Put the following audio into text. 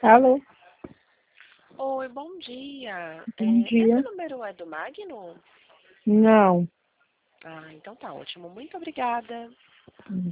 Alô, Oi, bom dia. bom Esse dia. número é do Magno? Não, Ah, então tá ótimo. Muito obrigada.